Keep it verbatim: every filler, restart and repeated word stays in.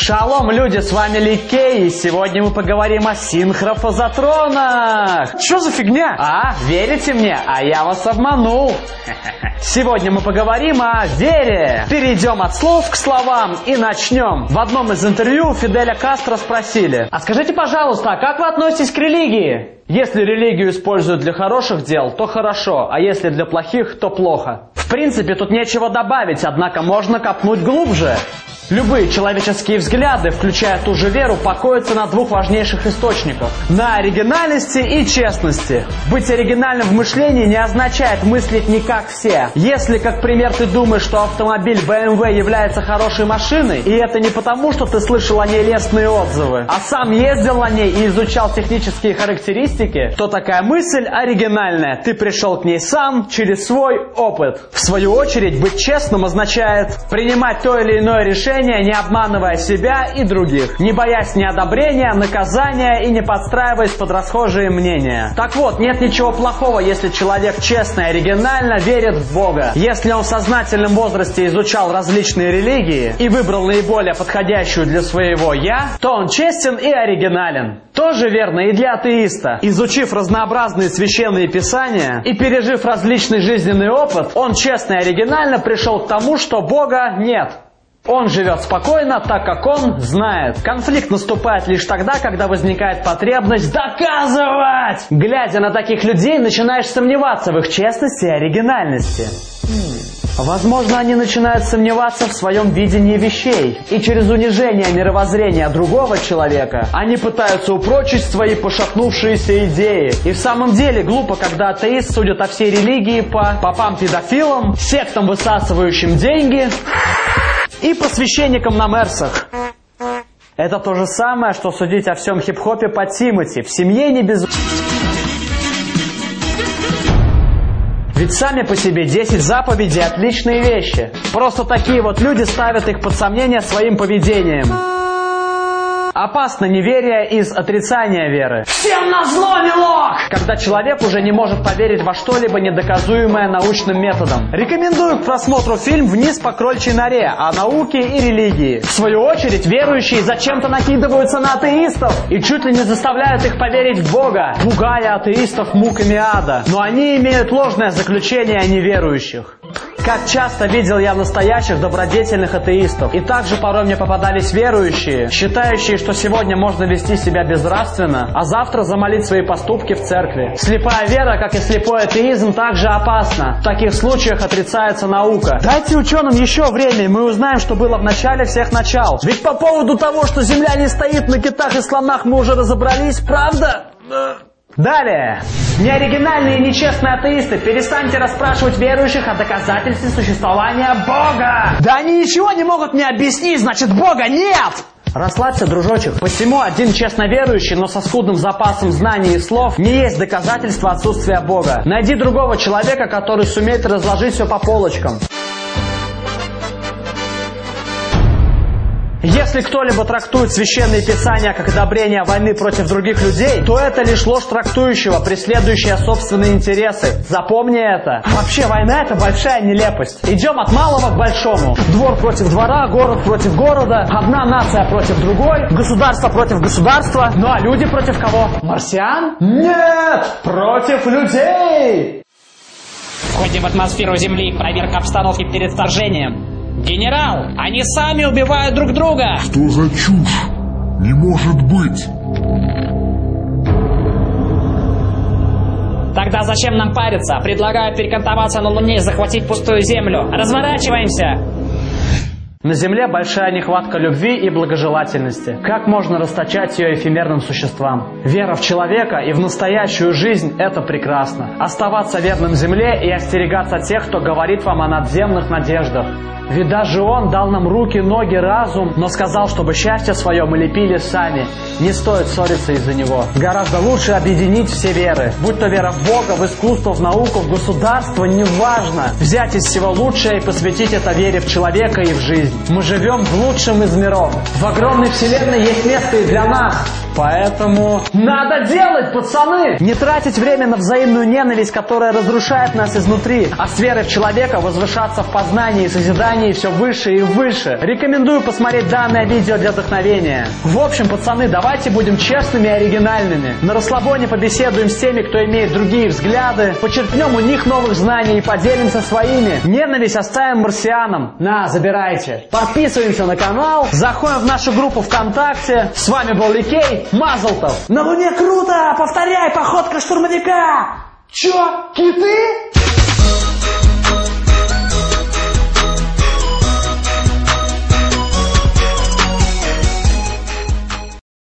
Шалом, люди, с вами Ликей, и сегодня мы поговорим о синхрофазотронах. Что за фигня? А, верите мне? А я вас обманул. Сегодня мы поговорим о вере. Перейдем от слов к словам и начнем. В одном из интервью Фиделя Кастро спросили: а скажите, пожалуйста, а как вы относитесь к религии? Если религию используют для хороших дел, то хорошо, а если для плохих, то плохо. В принципе, тут нечего добавить, однако можно копнуть глубже. Любые человеческие взгляды, включая ту же веру, покоятся на двух важнейших источниках – на оригинальности и честности. Быть оригинальным в мышлении не означает мыслить не как все. Если, как пример, ты думаешь, что автомобиль бэ эм вэ является хорошей машиной, и это не потому, что ты слышал о ней лестные отзывы, а сам ездил на ней и изучал технические характеристики, то такая мысль оригинальная. Ты пришел к ней сам, через свой опыт. В свою очередь, быть честным означает принимать то или иное решение, не обманывая себя и других, не боясь неодобрения, наказания и не подстраиваясь под расхожие мнения. Так вот, нет ничего плохого, если человек честно и оригинально верит в Бога. Если он в сознательном возрасте изучал различные религии и выбрал наиболее подходящую для своего «я», то он честен и оригинален. Тоже верно и для атеиста. Изучив разнообразные священные писания и пережив различный жизненный опыт, он честно и оригинально пришел к тому, что Бога нет. Он живет спокойно, так как он знает. Конфликт наступает лишь тогда, когда возникает потребность доказывать. Глядя на таких людей, начинаешь сомневаться в их честности и оригинальности. Возможно, они начинают сомневаться в своем видении вещей. И через унижение мировоззрения другого человека они пытаются упрочить свои пошатнувшиеся идеи. И в самом деле глупо, когда атеист судит о всей религии по попам-педофилам, сектам, высасывающим деньги, и по священникам на мерсах. Это то же самое, что судить о всем хип-хопе по Тимати. В семье не без... Ведь сами по себе десять заповедей – отличные вещи. Просто такие вот люди ставят их под сомнение своим поведением. Опасно неверие из отрицания веры. Всем назло, милок! Когда человек уже не может поверить во что-либо недоказуемое научным методом. Рекомендую к просмотру фильм «Вниз по крольчьей норе» о науке и религии. В свою очередь, верующие зачем-то накидываются на атеистов и чуть ли не заставляют их поверить в Бога, пугая атеистов муками ада. Но они имеют ложное заключение о неверующих. Как часто видел я настоящих добродетельных атеистов. И также порой мне попадались верующие, считающие, что сегодня можно вести себя безнравственно, а завтра замолить свои поступки в церкви. Слепая вера, как и слепой атеизм, также опасна. В таких случаях отрицается наука. Дайте ученым еще время, и мы узнаем, что было в начале всех начал. Ведь по поводу того, что Земля не стоит на китах и слонах, мы уже разобрались, правда? Далее. Неоригинальные и нечестные атеисты, перестаньте расспрашивать верующих о доказательстве существования Бога. Да они ничего не могут мне объяснить, значит Бога нет! Расслабься, дружочек. Посему один честно верующий, но со скудным запасом знаний и слов не есть доказательство отсутствия Бога. Найди другого человека, который сумеет разложить все по полочкам. Если кто-либо трактует священные писания как одобрение войны против других людей, то это лишь ложь трактующего, преследующая собственные интересы. Запомни это. Вообще война — это большая нелепость. Идем от малого к большому. Двор против двора, город против города, одна нация против другой, государство против государства. Ну а люди против кого? Марсиан? Нет! Против людей! Входим в атмосферу Земли. Проверка обстановки перед вторжением. Генерал, они сами убивают друг друга! Что за чушь? Не может быть! Тогда зачем нам париться? Предлагаю перекантоваться на Луне и захватить пустую Землю. Разворачиваемся! На Земле большая нехватка любви и благожелательности. Как можно расточать ее эфемерным существам? Вера в человека и в настоящую жизнь – это прекрасно. Оставаться верным Земле и остерегаться тех, кто говорит вам о надземных надеждах. Ведь даже Он дал нам руки, ноги, разум, но сказал, чтобы счастье свое мы лепили сами. Не стоит ссориться из-за него. Гораздо лучше объединить все веры. Будь то вера в Бога, в искусство, в науку, в государство, неважно. Взять из всего лучшее и посвятить это вере в человека и в жизнь. Мы живем в лучшем из миров. В огромной вселенной есть место и для нас. Поэтому надо делать, пацаны! Не тратить время на взаимную ненависть, которая разрушает нас изнутри, а с верой в человека возвышаться в познании и созидании все выше и выше. Рекомендую посмотреть данное видео для вдохновения. В общем, пацаны, давайте будем честными и оригинальными. На расслабоне побеседуем с теми, кто имеет другие взгляды, почерпнем у них новых знаний и поделимся своими. Ненависть оставим марсианам. На, забирайте. Подписываемся на канал, заходим в нашу группу ВКонтакте. С вами был Ликей, Мазлтов. На Луне круто! Повторяй, походка штурмовика! Чё, киты?